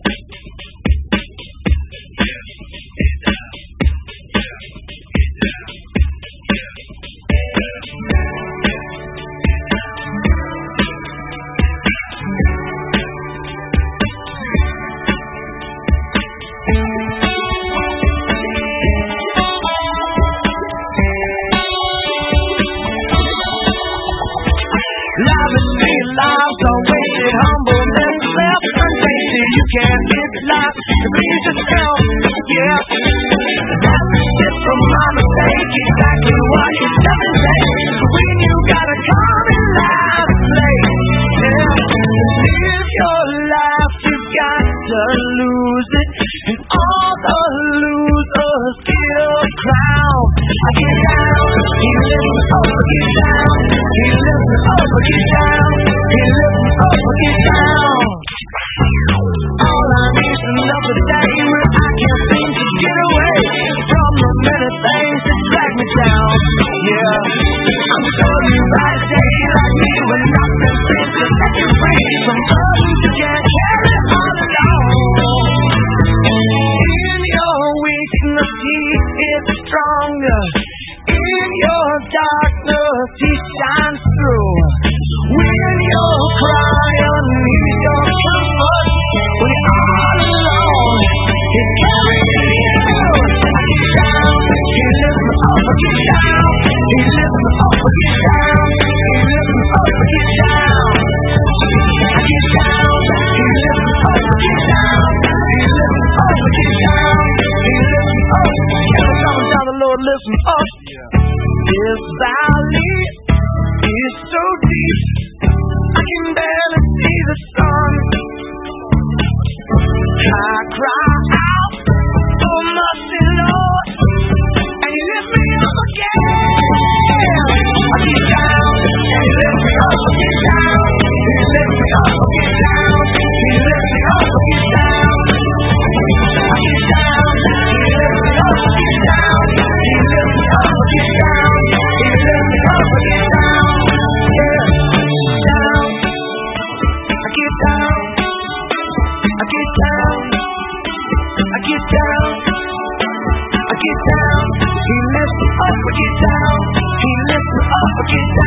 Lives are wasted, humbleness, self-untasted. You can't live life to please yourself, yeah. That's it from my mistake, exactly what you said and say. When you gotta come in last place, yeah. Live your life, you got to lose it. And all the losers get a crown. I get down, he lifts up, get down. He lifts up, get down. He lifts up, get down. All I need is another day where I can't seem to get away from the many things that drag me down. Yeah, I'm sure you ride a day like me when nothing seems to set you free from burdens you can't carry all alone. In your weakness, he is stronger. In your darkness, he shines through. When you're crying, he's your comfort. When you're all alone, he's carrying you. I get down, he lifts me up, I get down. He lifts me up, I get down. He lifts me up, I get down. I get down, he lifts me up, I get down. He lifts me up, I get down. He lifts me up. Every time down, the Lord lifts me up. This valley is so deep, I can barely see the sun. I cry out for mercy, Lord, and you lift me up again. I get down, and you lift me up, I get down. You lift me up, I get down. You lift me up, I get down. I get down, you lift me up, I get down. You lift me up, I get down. You lift me up, I get down. Yeah, down. I get down. I get down. I get down. I get down. He lifts me up, I get down. He lifts me up, I get down.